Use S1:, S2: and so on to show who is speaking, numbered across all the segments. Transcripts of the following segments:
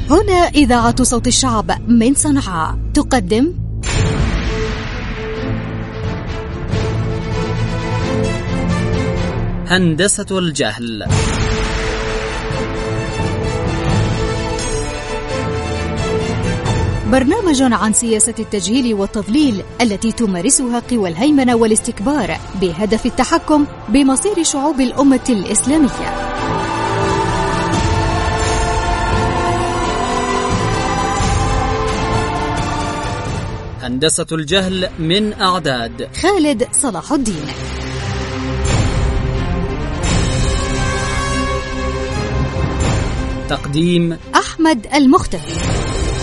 S1: هنا إذاعة صوت الشعب من صنعاء تقدم
S2: هندسة الجهل.
S1: برنامج عن سياسة التجهيل والتضليل التي تمارسها قوى الهيمنة والاستكبار بهدف التحكم بمصير شعوب الأمة الإسلامية.
S2: هندسة الجهل من أعداد
S1: خالد صلاح الدين.
S2: تقديم
S1: أحمد المختفي.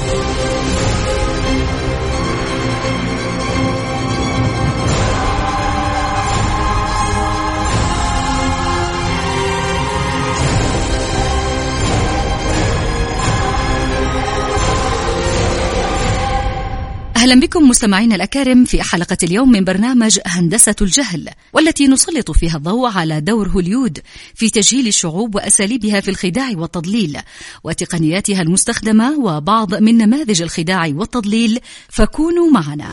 S1: أهلا بكم مستمعينا الأكارم في حلقة اليوم من برنامج هندسة الجهل، والتي نسلط فيها الضوء على دور هوليود في تجهيل الشعوب وأساليبها في الخداع والتضليل وتقنياتها المستخدمة وبعض من نماذج الخداع والتضليل، فكونوا معنا.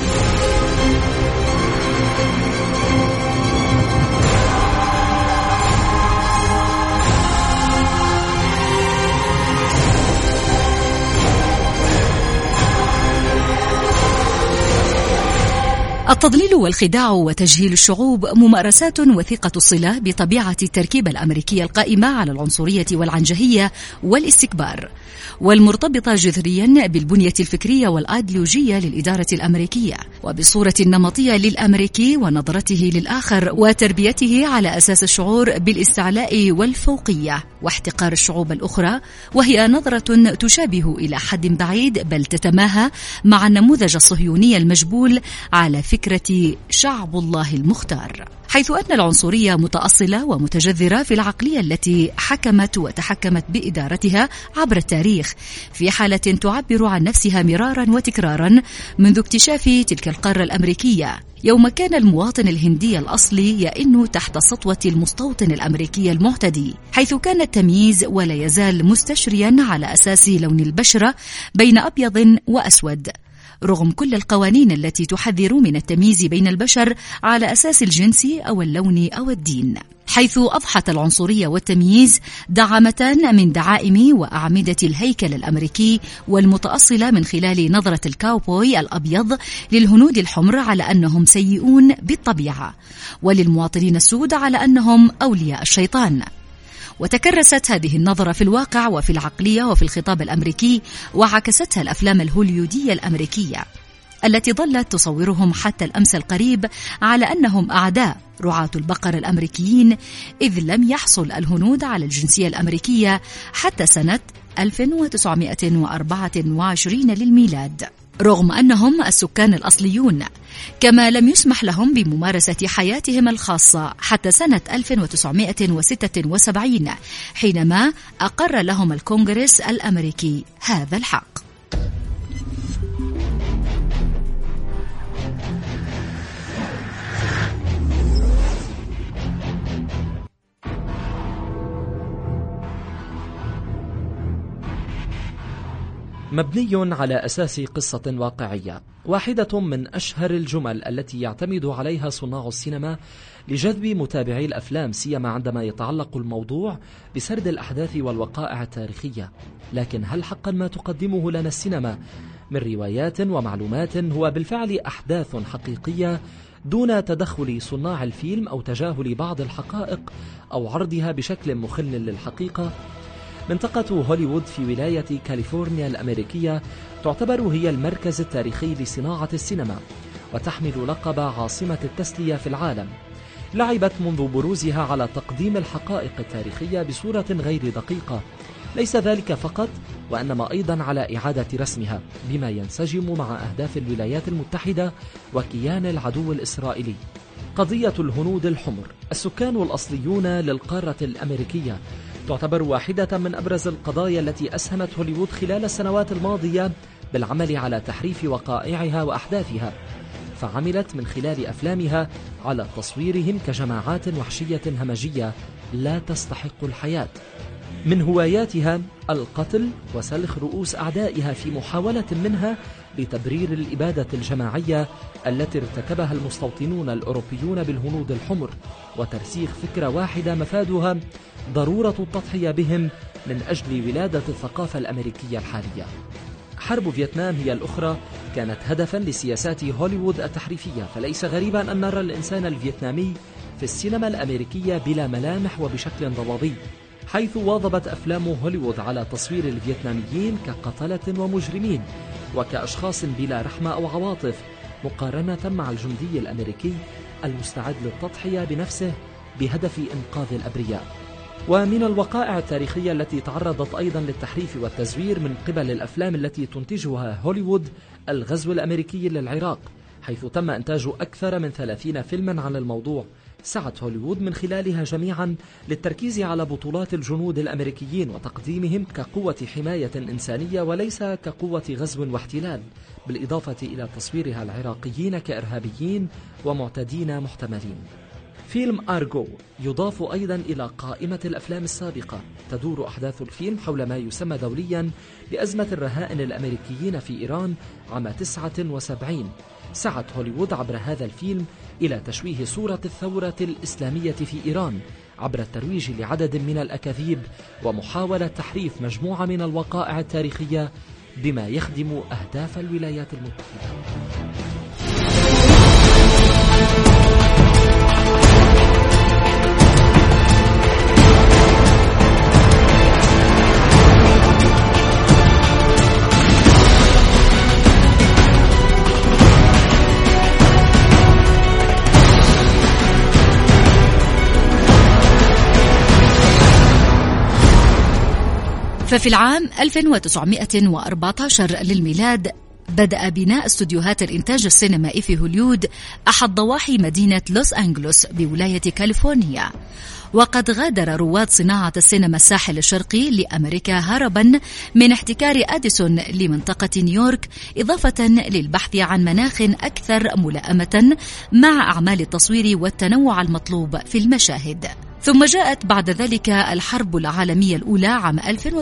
S1: التضليل والخداع وتجهيل الشعوب ممارسات وثيقة الصلة بطبيعة التركيبة الأمريكية القائمة على العنصرية والعنجهية والاستكبار، والمرتبطة جذريا بالبنية الفكرية والأيديولوجية للإدارة الأمريكية وبصورة النمطية للأمريكي ونظرته للآخر وتربيته على أساس الشعور بالاستعلاء والفوقية واحتقار الشعوب الأخرى، وهي نظرة تشابه إلى حد بعيد بل تتماهى مع النموذج الصهيوني المجبول على فكرة شعب الله المختار، حيث أن العنصرية متأصلة ومتجذرة في العقلية التي حكمت وتحكمت بإدارتها عبر التاريخ، في حالة تعبر عن نفسها مرارا وتكرارا منذ اكتشاف تلك القارة الأمريكية، يوم كان المواطن الهندي الأصلي يئن تحت سطوة المستوطن الأمريكي المعتدي، حيث كان التمييز ولا يزال مستشريا على أساس لون البشرة بين أبيض وأسود، رغم كل القوانين التي تحذر من التمييز بين البشر على أساس الجنس أو اللون أو الدين، حيث أضحت العنصرية والتمييز دعامتان من دعائم وأعمدة الهيكل الأمريكي والمتأصلة من خلال نظرة الكاوبوي الأبيض للهنود الحمر على أنهم سيئون بالطبيعة، وللمواطنين السود على أنهم أولياء الشيطان. وتكرست هذه النظرة في الواقع وفي العقلية وفي الخطاب الأمريكي، وعكستها الأفلام الهوليودية الأمريكية التي ظلت تصورهم حتى الأمس القريب على أنهم أعداء رعاة البقر الأمريكيين، إذ لم يحصل الهنود على الجنسية الأمريكية حتى سنة 1924 للميلاد، رغم أنهم السكان الأصليون، كما لم يسمح لهم بممارسة حياتهم الخاصة حتى سنة 1976 حينما أقر لهم الكونغرس الأمريكي هذا الحق.
S3: مبني على أساس قصة واقعية، واحدة من أشهر الجمل التي يعتمد عليها صناع السينما لجذب متابعي الأفلام، سيما عندما يتعلق الموضوع بسرد الأحداث والوقائع التاريخية. لكن هل حقا ما تقدمه لنا السينما من روايات ومعلومات هو بالفعل أحداث حقيقية دون تدخل صناع الفيلم أو تجاهل بعض الحقائق أو عرضها بشكل مخل للحقيقة؟ منطقة هوليوود في ولاية كاليفورنيا الأمريكية تعتبر هي المركز التاريخي لصناعة السينما، وتحمل لقب عاصمة التسلية في العالم. لعبت منذ بروزها على تقديم الحقائق التاريخية بصورة غير دقيقة، ليس ذلك فقط وإنما أيضا على إعادة رسمها بما ينسجم مع أهداف الولايات المتحدة وكيان العدو الإسرائيلي. قضية الهنود الحمر السكان الأصليون للقارة الأمريكية تعتبر واحدة من أبرز القضايا التي أسهمت هوليوود خلال السنوات الماضية بالعمل على تحريف وقائعها وأحداثها، فعملت من خلال أفلامها على تصويرهم كجماعات وحشية همجية لا تستحق الحياة. من هواياتها القتل وسلخ رؤوس أعدائها في محاولة منها لتبرير الإبادة الجماعية التي ارتكبها المستوطنون الأوروبيون بالهنود الحمر، وترسيخ فكرة واحدة مفادها ضرورة التضحية بهم من أجل ولادة الثقافة الأمريكية الحالية. حرب فيتنام هي الأخرى كانت هدفا لسياسات هوليوود التحريفية، فليس غريبا أن نرى الإنسان الفيتنامي في السينما الأمريكية بلا ملامح وبشكل ضبابي، حيث واظبت أفلام هوليوود على تصوير الفيتناميين كقتلة ومجرمين وكأشخاص بلا رحمة أو عواطف، مقارنة مع الجندي الأمريكي المستعد للتضحية بنفسه بهدف إنقاذ الأبرياء. ومن الوقائع التاريخية التي تعرضت أيضا للتحريف والتزوير من قبل الأفلام التي تنتجها هوليوود الغزو الأمريكي للعراق، حيث تم إنتاج أكثر من 30 فيلما عن الموضوع. سعت هوليوود من خلالها جميعا للتركيز على بطولات الجنود الأمريكيين وتقديمهم كقوة حماية إنسانية وليس كقوة غزو واحتلال، بالإضافة إلى تصويرها العراقيين كإرهابيين ومعتدين محتملين. فيلم أرغو يضاف أيضا إلى قائمة الأفلام السابقة. تدور أحداث الفيلم حول ما يسمى دوليا بأزمة الرهائن الأمريكيين في إيران عام 79. سعت هوليوود عبر هذا الفيلم إلى تشويه صورة الثورة الإسلامية في إيران عبر الترويج لعدد من الأكاذيب ومحاولة تحريف مجموعة من الوقائع التاريخية بما يخدم أهداف الولايات المتحدة.
S1: ففي العام 1914 للميلاد بدأ بناء استوديوهات الإنتاج السينمائي في هوليوود أحد ضواحي مدينة لوس أنجلوس بولاية كاليفورنيا. وقد غادر رواد صناعة السينما الساحل الشرقي لأمريكا هربا من احتكار أديسون لمنطقة نيويورك، إضافة للبحث عن مناخ أكثر ملائمة مع أعمال التصوير والتنوع المطلوب في المشاهد. ثم جاءت بعد ذلك الحرب العالمية الأولى عام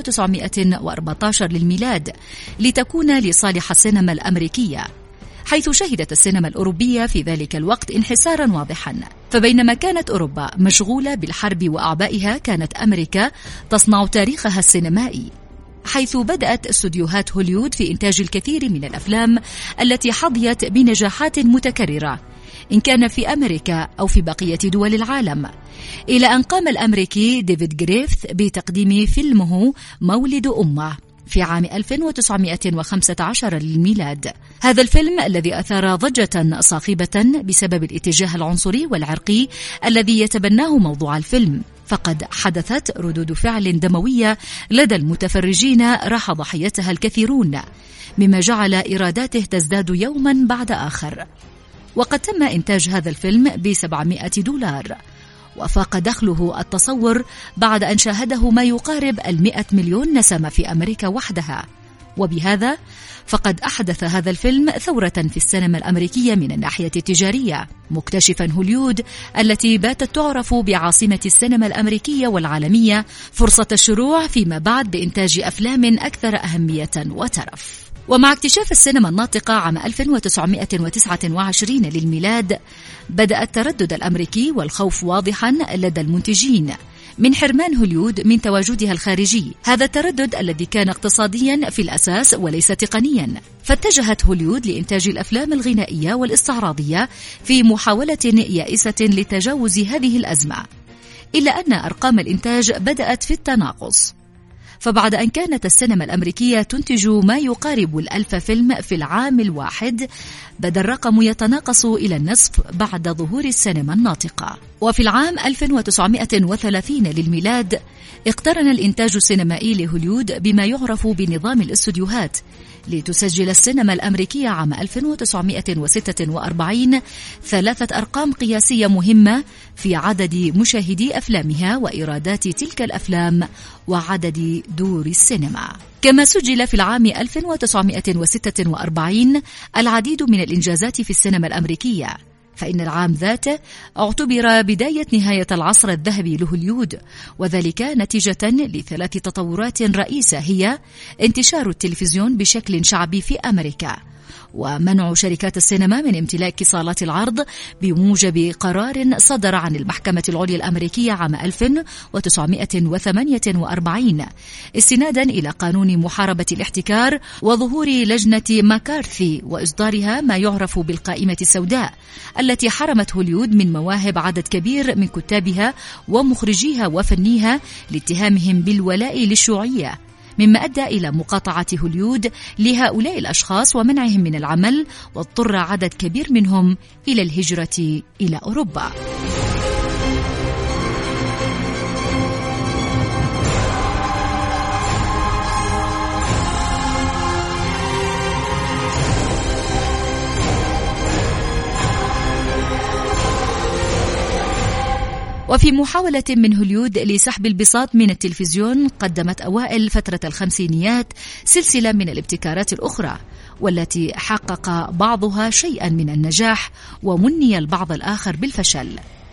S1: 1914 للميلاد لتكون لصالح السينما الأمريكية، حيث شهدت السينما الأوروبية في ذلك الوقت انحسارا واضحا. فبينما كانت أوروبا مشغولة بالحرب وأعبائها، كانت أمريكا تصنع تاريخها السينمائي، حيث بدأت استوديوهات هوليوود في إنتاج الكثير من الأفلام التي حظيت بنجاحات متكررة إن كان في أمريكا أو في بقية دول العالم، إلى أن قام الأمريكي ديفيد غريفث بتقديم فيلمه مولد أمه في عام 1915 للميلاد. هذا الفيلم الذي أثار ضجة صاخبة بسبب الاتجاه العنصري والعرقي الذي يتبناه موضوع الفيلم، فقد حدثت ردود فعل دموية لدى المتفرجين راح ضحيتها الكثيرون، مما جعل إيراداته تزداد يوما بعد آخر. وقد تم إنتاج هذا الفيلم $700، وفاق دخله التصور بعد أن شاهده ما يقارب 100 مليون نسمة في أمريكا وحدها. وبهذا فقد أحدث هذا الفيلم ثورة في السينما الأمريكية من الناحية التجارية، مكتشفا هوليوود التي باتت تعرف بعاصمة السينما الأمريكية والعالمية فرصة الشروع فيما بعد بإنتاج أفلام أكثر أهمية وترف. ومع اكتشاف السينما الناطقة عام 1929 للميلاد، بدأ التردد الأمريكي والخوف واضحا لدى المنتجين من حرمان هوليوود من تواجدها الخارجي. هذا التردد الذي كان اقتصاديا في الأساس وليس تقنيا، فاتجهت هوليوود لإنتاج الأفلام الغنائية والاستعراضية في محاولة يائسة لتجاوز هذه الأزمة، إلا أن أرقام الإنتاج بدأت في التناقص. فبعد أن كانت السينما الأمريكية تنتج ما يقارب 1000 فيلم في العام الواحد، بدأ الرقم يتناقص إلى النصف بعد ظهور السينما الناطقة. وفي العام 1930 للميلاد اقترن الإنتاج السينمائي لهوليوود بما يعرف بنظام الاستوديوهات، لتسجل السينما الأمريكية عام 1946 3 أرقام قياسية مهمة في عدد مشاهدي أفلامها وإيرادات تلك الأفلام وعدد دور السينما. كما سجل في العام 1946 العديد من الإنجازات في السينما الأمريكية، فإن العام ذاته اعتبر بداية نهاية العصر الذهبي لهوليود، وذلك نتيجة ل3 تطورات رئيسة، هي انتشار التلفزيون بشكل شعبي في أمريكا، ومنع شركات السينما من امتلاك صالات العرض بموجب قرار صدر عن المحكمة العليا الأمريكية عام 1948 استنادا إلى قانون محاربة الاحتكار وظهور لجنة ماكارثي وإصدارها ما يعرف بالقائمة السوداء التي حرمت هوليود من مواهب عدد كبير من كتابها ومخرجيها وفنيها لاتهامهم بالولاء للشيوعية، مما أدى إلى مقاطعة هوليود لهؤلاء الأشخاص ومنعهم من العمل، واضطر عدد كبير منهم إلى الهجرة إلى أوروبا. وفي محاولة من هوليود لسحب البساط من التلفزيون، قدمت أوائل فترة الخمسينيات سلسلة من الابتكارات الأخرى، والتي حقق بعضها شيئا من النجاح ومني البعض الآخر بالفشل.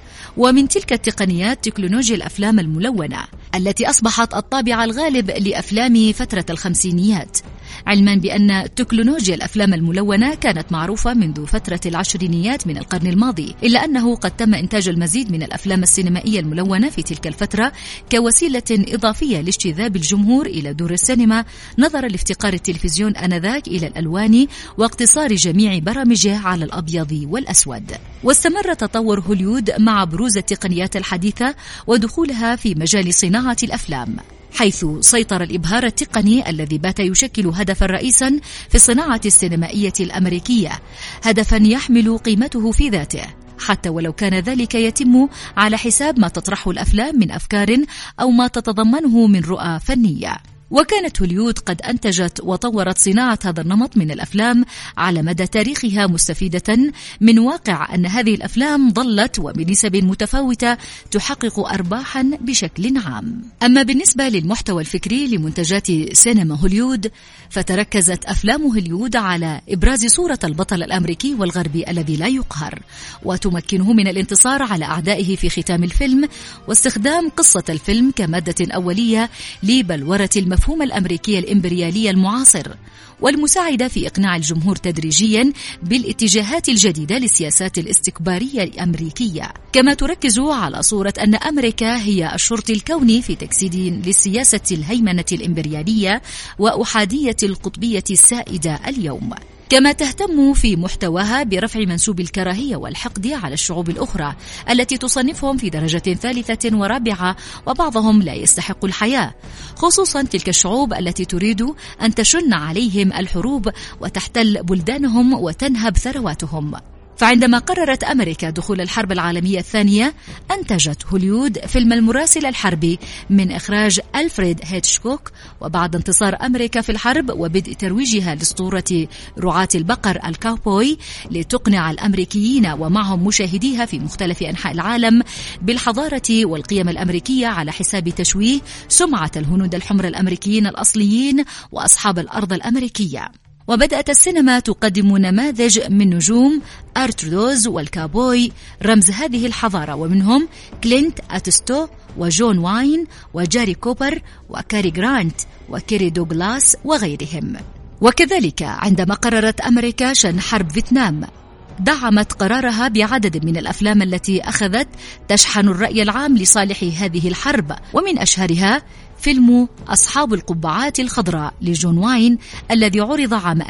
S1: ومن تلك التقنيات تكنولوجيا الأفلام الملونة التي أصبحت الطابع الغالب لأفلام فترة الخمسينيات، علما بأن تكنولوجيا الأفلام الملونة كانت معروفة منذ فترة العشرينيات من القرن الماضي، إلا أنه قد تم إنتاج المزيد من الأفلام السينمائية الملونة في تلك الفترة كوسيلة إضافية لاجتذاب الجمهور إلى دور السينما، نظرا لافتقار التلفزيون آنذاك إلى الألوان واقتصار جميع برامجه على الأبيض والأسود. واستمر تطور هوليود مع بروز التقنيات الحديثة ودخولها في مجال صناعة الأفلام، حيث سيطر الإبهار التقني الذي بات يشكل هدفا رئيسا في الصناعة السينمائية الأمريكية، هدفا يحمل قيمته في ذاته، حتى ولو كان ذلك يتم على حساب ما تطرحه الأفلام من أفكار أو ما تتضمنه من رؤى فنية. وكانت هوليود قد أنتجت وطورت صناعة هذا النمط من الأفلام على مدى تاريخها، مستفيدة من واقع أن هذه الأفلام ظلت وبنسب متفاوتة تحقق أرباحا بشكل عام. أما بالنسبة للمحتوى الفكري لمنتجات سينما هوليود، فتركزت أفلام هوليود على إبراز صورة البطل الأمريكي والغربي الذي لا يقهر، وتمكنه من الانتصار على أعدائه في ختام الفيلم، واستخدام قصة الفيلم كمادة أولية لبلورة المفهوم الأمريكي الإمبريالي المعاصر، والمساعدة في إقناع الجمهور تدريجيا بالاتجاهات الجديدة للسياسات الاستكبارية الأمريكية، كما تركز على صورة أن أمريكا هي الشرط الكوني في تجسيد للسياسة الهيمنة الإمبريالية وأحادية القطبية السائدة اليوم، كما تهتم في محتواها برفع منسوب الكراهية والحقد على الشعوب الأخرى التي تصنفهم في درجة ثالثة ورابعة، وبعضهم لا يستحق الحياة، خصوصا تلك الشعوب التي تريد أن تشن عليهم الحروب وتحتل بلدانهم وتنهب ثرواتهم. فعندما قررت أمريكا دخول الحرب العالمية الثانية، أنتجت هوليود فيلم المراسل الحربي من إخراج ألفريد هيتشكوك. وبعد انتصار أمريكا في الحرب وبدء ترويجها لأسطورة رعاة البقر الكاوبوي لتقنع الأمريكيين ومعهم مشاهديها في مختلف أنحاء العالم بالحضارة والقيم الأمريكية على حساب تشويه سمعة الهنود الحمر الأمريكيين الأصليين وأصحاب الأرض الأمريكية. وبدأت السينما تقدم نماذج من نجوم أرتودوز والكابوي رمز هذه الحضارة، ومنهم كلينت أتستو وجون واين وجاري كوبر وكاري جرانت وكيري دوغلاس وغيرهم. وكذلك عندما قررت أمريكا شن حرب فيتنام، دعمت قرارها بعدد من الأفلام التي أخذت تشحن الرأي العام لصالح هذه الحرب، ومن أشهرها فيلم أصحاب القبعات الخضراء لجون واين الذي عرض عام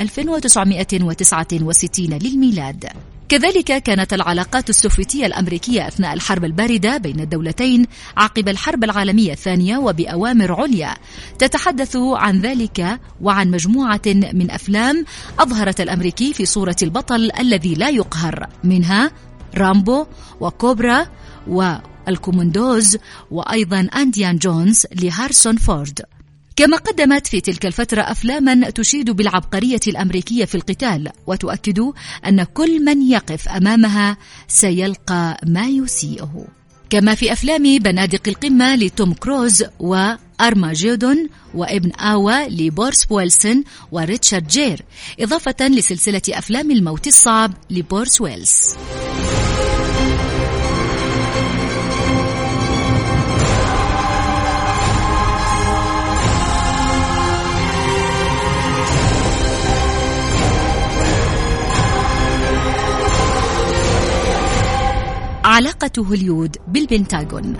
S1: 1969 للميلاد. كذلك كانت العلاقات السوفيتية الأمريكية أثناء الحرب الباردة بين الدولتين عقب الحرب العالمية الثانية وبأوامر عليا تتحدث عن ذلك، وعن مجموعة من أفلام أظهرت الأمريكي في صورة البطل الذي لا يقهر، منها رامبو وكوبرا والكوموندوز، وأيضا أنديان جونز لهارسون فورد. كما قدمت في تلك الفترة أفلاما تشيد بالعبقرية الأمريكية في القتال، وتؤكد أن كل من يقف أمامها سيلقى ما يسيئه، كما في أفلام بنادق القمة لتوم كروز وأرماجيدون وابن آوا لبورس ويلسون وريتشارد جير، إضافة لسلسلة أفلام الموت الصعب لبورس ويلز. علاقة هوليود بالبنتاغون.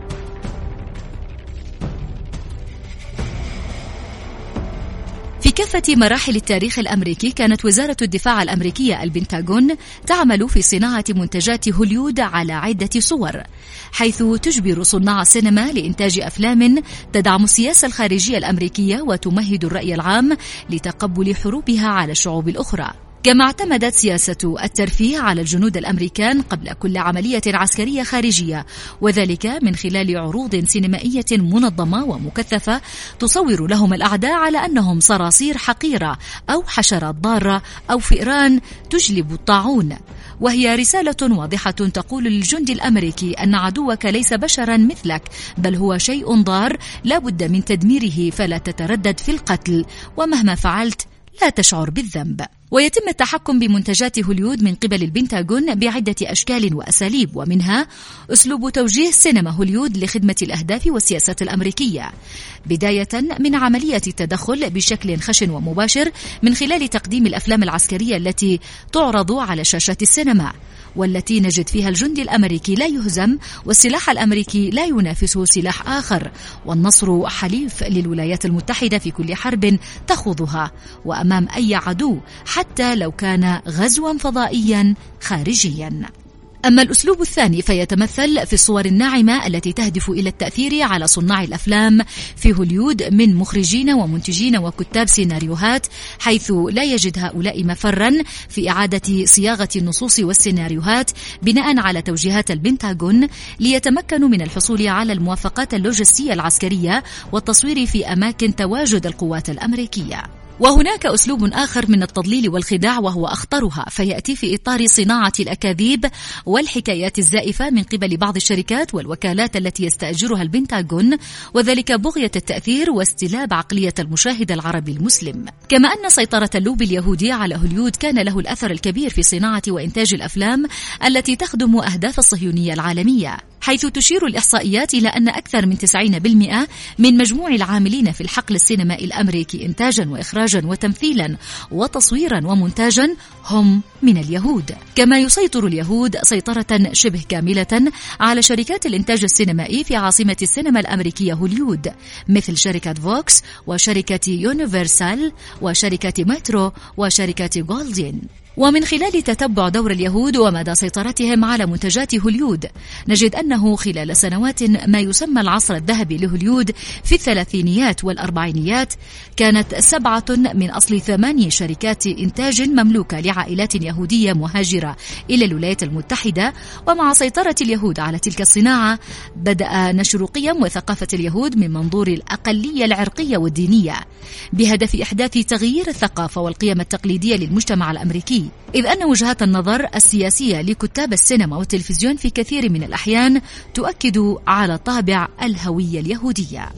S1: في كافة مراحل التاريخ الأمريكي كانت وزارة الدفاع الأمريكية البنتاغون تعمل في صناعة منتجات هوليود على عدة صور، حيث تجبر صناع السينما لإنتاج أفلام تدعم السياسة الخارجية الأمريكية وتمهد الرأي العام لتقبل حروبها على الشعوب الأخرى. كما اعتمدت سياسة الترفيه على الجنود الأمريكان قبل كل عملية عسكرية خارجية، وذلك من خلال عروض سينمائية منظمة ومكثفة تصور لهم الأعداء على أنهم صراصير حقيرة أو حشرات ضارة أو فئران تجلب الطاعون، وهي رسالة واضحة تقول للجندي الأمريكي أن عدوك ليس بشرا مثلك، بل هو شيء ضار لا بد من تدميره، فلا تتردد في القتل، ومهما فعلت لا تشعر بالذنب. ويتم التحكم بمنتجات هوليود من قبل البنتاغون بعدة أشكال وأساليب، ومنها أسلوب توجيه سينما هوليود لخدمة الأهداف والسياسات الأمريكية، بداية من عملية التدخل بشكل خشن ومباشر من خلال تقديم الأفلام العسكرية التي تعرض على شاشات السينما، والتي نجد فيها الجندي الأمريكي لا يهزم، والسلاح الأمريكي لا ينافسه سلاح آخر، والنصر حليف للولايات المتحدة في كل حرب تخوضها وأمام أي عدو، حتى لو كان غزوا فضائيا خارجيا. أما الأسلوب الثاني فيتمثل في الصور الناعمة التي تهدف إلى التأثير على صناع الأفلام في هوليود من مخرجين ومنتجين وكتاب سيناريوهات، حيث لا يجد هؤلاء مفرا في إعادة صياغة النصوص والسيناريوهات بناء على توجيهات البنتاغون، ليتمكنوا من الحصول على الموافقات اللوجستية العسكرية والتصوير في أماكن تواجد القوات الأمريكية. وهناك أسلوب آخر من التضليل والخداع وهو أخطرها، فيأتي في إطار صناعة الأكاذيب والحكايات الزائفة من قبل بعض الشركات والوكالات التي يستأجرها البنتاغون، وذلك بغية التأثير واستلاب عقلية المشاهد العربي المسلم. كما أن سيطرة اللوبي اليهودي على هوليود كان له الأثر الكبير في صناعة وإنتاج الأفلام التي تخدم أهداف الصهيونية العالمية، حيث تشير الإحصائيات إلى أن أكثر من 90% من مجموع العاملين في الحقل السينمائي الأمريكي إنتاجا وإخراجا وتمثيلا وتصويرا ومونتاجا هم من اليهود. كما يسيطر اليهود سيطرة شبه كاملة على شركات الإنتاج السينمائي في عاصمة السينما الأمريكية هوليود، مثل شركة فوكس وشركة يونيفرسال وشركة مترو وشركة جولدين. ومن خلال تتبع دور اليهود ومدى سيطرتهم على منتجات هوليود، نجد أنه خلال سنوات ما يسمى العصر الذهبي لهوليود في الثلاثينيات والأربعينيات، كانت 7 من أصل 8 شركات إنتاج مملوكة لعائلات يهودية مهاجرة إلى الولايات المتحدة. ومع سيطرة اليهود على تلك الصناعة، بدأ نشر قيم وثقافة اليهود من منظور الأقلية العرقية والدينية، بهدف إحداث تغيير الثقافة والقيم التقليدية للمجتمع الأمريكي، إذ أن وجهات النظر السياسية لكتاب السينما والتلفزيون في كثير من الأحيان تؤكد على طابع الهوية اليهودية.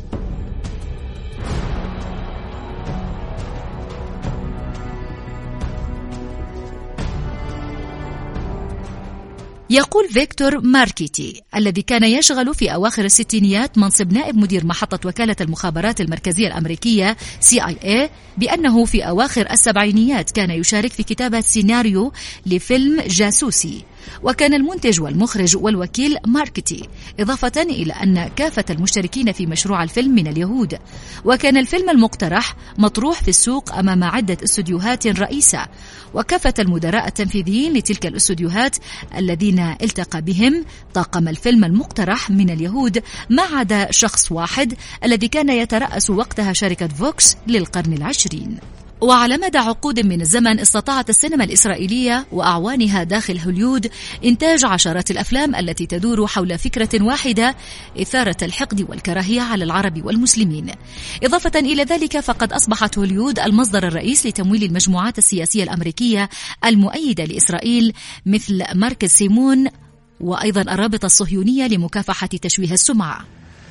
S1: يقول فيكتور ماركيتي الذي كان يشغل في أواخر الستينيات منصب نائب مدير محطة وكالة المخابرات المركزية الأمريكية CIA بأنه في أواخر السبعينيات كان يشارك في كتابة سيناريو لفيلم جاسوسي، وكان المنتج والمخرج والوكيل ماركيتي، إضافة إلى أن كافة المشتركين في مشروع الفيلم من اليهود، وكان الفيلم المقترح مطروح في السوق أمام عدة استوديوهات رئيسة، وكافة المدراء التنفيذيين لتلك الاستوديوهات الذين التقى بهم طاقم الفيلم المقترح من اليهود، ما عدا شخص واحد الذي كان يترأس وقتها شركة فوكس للقرن العشرين. وعلى مدى عقود من الزمن استطاعت السينما الإسرائيلية وأعوانها داخل هوليود إنتاج عشرات الأفلام التي تدور حول فكرة واحدة: إثارة الحقد والكراهية على العرب والمسلمين. إضافة إلى ذلك، فقد أصبحت هوليود المصدر الرئيس لتمويل المجموعات السياسية الأمريكية المؤيدة لإسرائيل، مثل مركز سيمون، وأيضا الرابطة الصهيونية لمكافحة تشويه السمعة.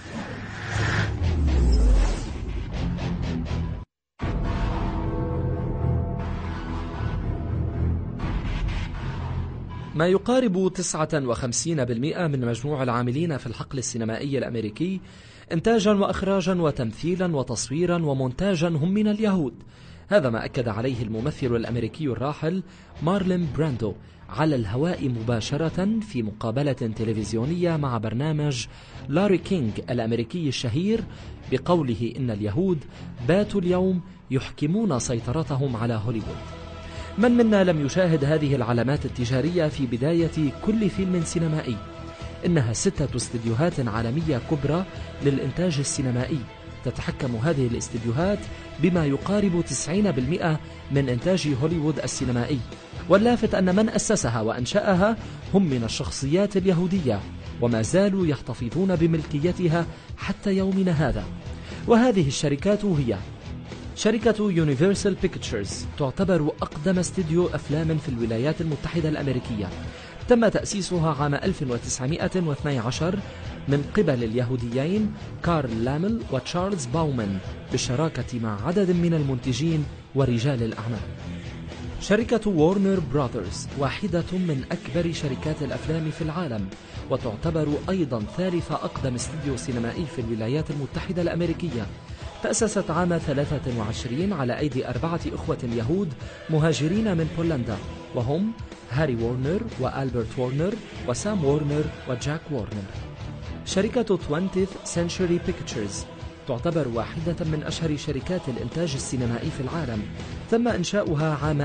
S3: ما يقارب 59% من مجموع العاملين في الحقل السينمائي الأمريكي إنتاجا وإخراجا وتمثيلا وتصويرا ومونتاجا هم من اليهود، هذا ما أكد عليه الممثل الأمريكي الراحل مارلين براندو على الهواء مباشرة في مقابلة تلفزيونية مع برنامج لاري كينج الأمريكي الشهير بقوله إن اليهود باتوا اليوم يحكمون سيطرتهم على هوليوود. من منا لم يشاهد هذه العلامات التجارية في بداية كل فيلم سينمائي؟ إنها 6 استديوهات عالمية كبرى للإنتاج السينمائي، تتحكم هذه الاستديوهات بما يقارب 90% من إنتاج هوليوود السينمائي. واللافت أن من أسسها وأنشأها هم من الشخصيات اليهودية، وما زالوا يحتفظون بملكيتها حتى يومنا هذا. وهذه الشركات هي شركة يونيفرسال بيكتشرز، تعتبر أقدم استديو أفلام في الولايات المتحدة الأمريكية. تم تأسيسها عام 1912 من قبل اليهوديين كارل لامل وتشارلز باومان بالشراكة مع عدد من المنتجين ورجال الأعمال. شركة وورنر براذرز واحدة من أكبر شركات الأفلام في العالم، وتعتبر أيضا ثالث أقدم استديو سينمائي في الولايات المتحدة الأمريكية. تأسست عام 23 على أيدي 4 إخوة يهود مهاجرين من بولندا، وهم هاري وورنر وألبرت وورنر وسام وورنر وجاك وورنر. شركة 20th Century Pictures تعتبر واحدة من أشهر شركات الإنتاج السينمائي في العالم. تم إنشاؤها عام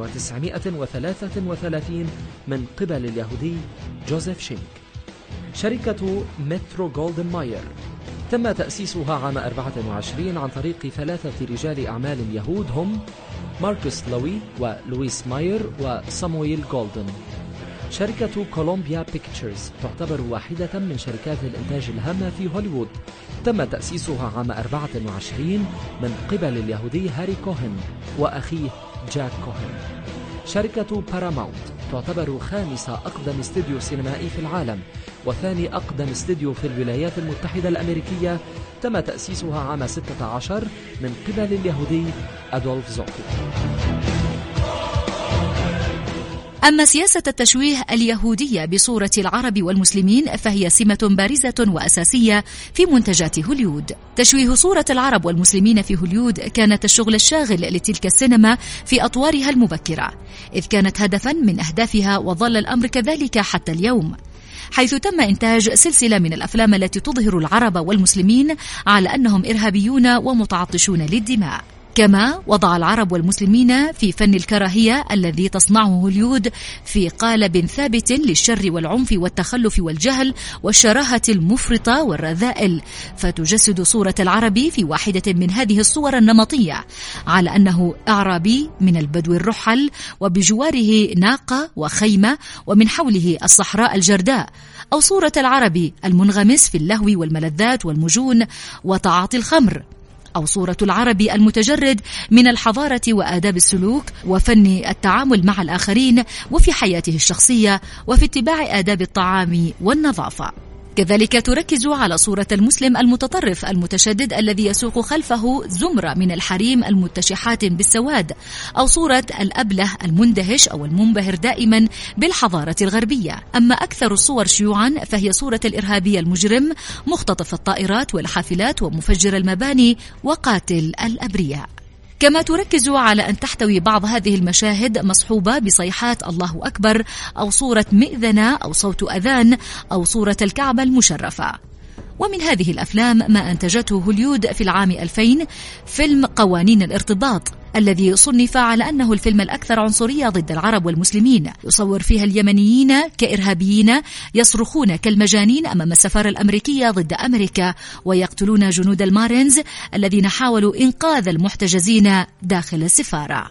S3: 1933 من قبل اليهودي جوزيف شينك. شركة مترو جولدن ماير تم تأسيسها عام 24 عن طريق 3 رجال أعمال يهود هم ماركوس لوي ولويس ماير وسامويل جولدن. شركة كولومبيا بيكتشرز تعتبر واحدة من شركات الإنتاج الهامة في هوليوود. تم تأسيسها عام 24 من قبل اليهودي هاري كوهن وأخيه جاك كوهن. شركة باراماونت تعتبر 5 أقدم استديو سينمائي في العالم، وثاني أقدم استديو في الولايات المتحدة الأمريكية. تم تأسيسها عام 16 من قبل اليهودي أدولف زوكي.
S1: أما سياسة التشويه اليهودية بصورة العرب والمسلمين فهي سمة بارزة وأساسية في منتجات هوليوود. تشويه صورة العرب والمسلمين في هوليوود كانت الشغل الشاغل لتلك السينما في أطوارها المبكرة، إذ كانت هدفا من أهدافها، وظل الأمر كذلك حتى اليوم، حيث تم إنتاج سلسلة من الأفلام التي تظهر العرب والمسلمين على أنهم إرهابيون ومتعطشون للدماء. كما وضع العرب والمسلمين في فن الكراهية الذي تصنعه هوليوود في قالب ثابت للشر والعنف والتخلف والجهل والشراهة المفرطة والرذائل، فتجسد صورة العربي في واحدة من هذه الصور النمطية على أنه أعرابي من البدو الرحل، وبجواره ناقة وخيمة، ومن حوله الصحراء الجرداء، أو صورة العربي المنغمس في اللهو والملذات والمجون وتعاطي الخمر، أو صورة العربي المتجرد من الحضارة وآداب السلوك وفن التعامل مع الآخرين وفي حياته الشخصية وفي اتباع آداب الطعام والنظافة. كذلك تركز على صورة المسلم المتطرف المتشدد الذي يسوق خلفه زمرة من الحريم المتشحات بالسواد، أو صورة الأبله المندهش أو المنبهر دائما بالحضارة الغربية. أما أكثر الصور شيوعا فهي صورة الإرهابي المجرم مختطف الطائرات والحافلات ومفجر المباني وقاتل الأبرياء. كما تركز على أن تحتوي بعض هذه المشاهد مصحوبة بصيحات الله أكبر، أو صورة مئذنة، أو صوت أذان، أو صورة الكعبة المشرفة. ومن هذه الأفلام ما أنتجته هوليوود في العام 2000 فيلم قوانين الارتباط، الذي صنف على أنه الفيلم الأكثر عنصرية ضد العرب والمسلمين، يصور فيها اليمنيين كإرهابيين يصرخون كالمجانين أمام السفارة الأمريكية ضد أمريكا، ويقتلون جنود المارينز الذين حاولوا إنقاذ المحتجزين داخل السفارة.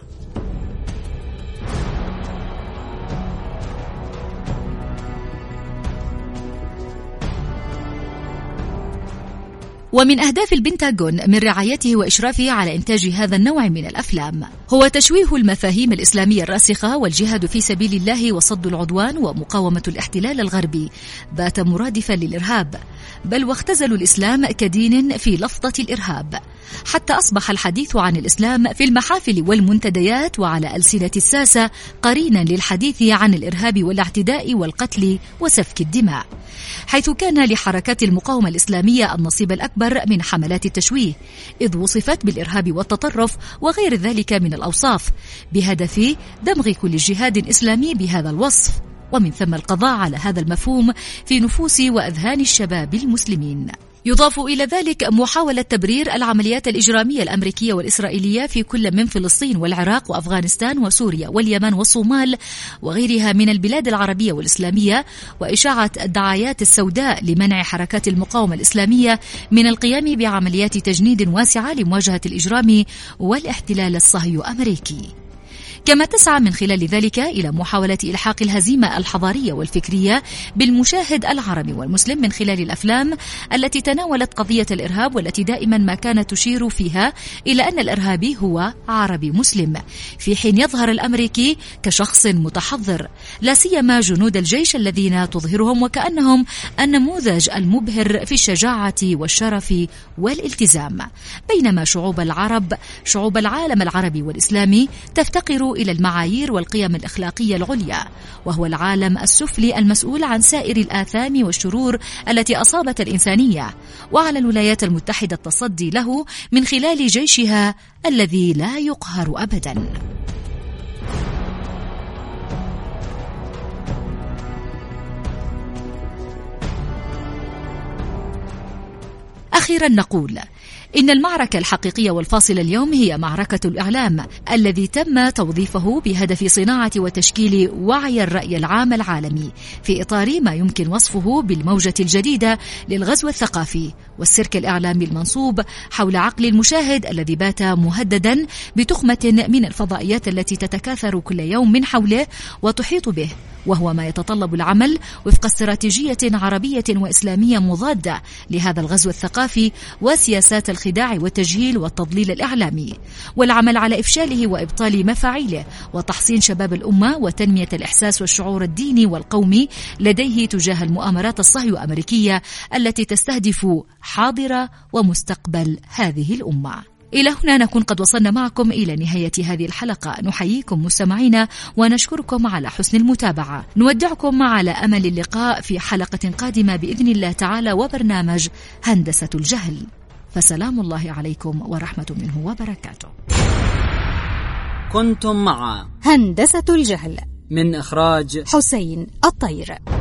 S1: ومن أهداف البنتاغون من رعايته وإشرافه على إنتاج هذا النوع من الأفلام هو تشويه المفاهيم الإسلامية الراسخة، والجهاد في سبيل الله وصد العدوان ومقاومة الاحتلال الغربي بات مرادفا للإرهاب، بل واختزلوا الإسلام كدين في لفظة الإرهاب، حتى أصبح الحديث عن الإسلام في المحافل والمنتديات وعلى ألسنة الساسة قرينا للحديث عن الإرهاب والاعتداء والقتل وسفك الدماء، حيث كان لحركات المقاومة الإسلامية النصيب الأكبر من حملات التشويه، إذ وصفت بالإرهاب والتطرف وغير ذلك من الأوصاف، بهدف دمغ كل جهاد إسلامي بهذا الوصف، ومن ثم القضاء على هذا المفهوم في نفوس وأذهان الشباب المسلمين. يضاف إلى ذلك محاولة تبرير العمليات الإجرامية الأمريكية والإسرائيلية في كل من فلسطين والعراق وأفغانستان وسوريا واليمن والصومال وغيرها من البلاد العربية والإسلامية، وإشاعة الدعايات السوداء لمنع حركات المقاومة الإسلامية من القيام بعمليات تجنيد واسعة لمواجهة الإجرام والاحتلال الصهيوني أمريكي، كما تسعى من خلال ذلك إلى محاولة إلحاق الهزيمة الحضارية والفكرية بالمشاهد العربي والمسلم من خلال الأفلام التي تناولت قضية الإرهاب، والتي دائما ما كانت تشير فيها إلى أن الإرهابي هو عربي مسلم، في حين يظهر الأمريكي كشخص متحضر، لا سيما جنود الجيش الذين تظهرهم وكأنهم النموذج المبهر في الشجاعة والشرف والالتزام، بينما شعوب العالم العربي والإسلامي تفتقر إلى المعايير والقيم الأخلاقية العليا، وهو العالم السفلي المسؤول عن سائر الآثام والشرور التي أصابت الإنسانية، وعلى الولايات المتحدة التصدي له من خلال جيشها الذي لا يقهر أبدا. أخيرا نقول إن المعركة الحقيقية والفاصلة اليوم هي معركة الإعلام الذي تم توظيفه بهدف صناعة وتشكيل وعي الرأي العام العالمي في إطار ما يمكن وصفه بالموجة الجديدة للغزو الثقافي والسيرك الإعلامي المنصوب حول عقل المشاهد الذي بات مهددا بتخمة من الفضائيات التي تتكاثر كل يوم من حوله وتحيط به، وهو ما يتطلب العمل وفق استراتيجية عربية وإسلامية مضادة لهذا الغزو الثقافي وسياسات الخداع والتجهيل والتضليل الإعلامي، والعمل على إفشاله وإبطال مفاعيله وتحصين شباب الأمة وتنمية الإحساس والشعور الديني والقومي لديه تجاه المؤامرات الصهيونية التي تستهدف حاضر ومستقبل هذه الأمة. إلى هنا نكون قد وصلنا معكم إلى نهاية هذه الحلقة، نحييكم مستمعينا ونشكركم على حسن المتابعة، نودعكم على أمل اللقاء في حلقة قادمة بإذن الله تعالى وبرنامج هندسة الجهل، فسلام الله عليكم ورحمة منه وبركاته.
S2: كنتم مع
S4: هندسة الجهل
S2: من إخراج
S4: حسين الطير.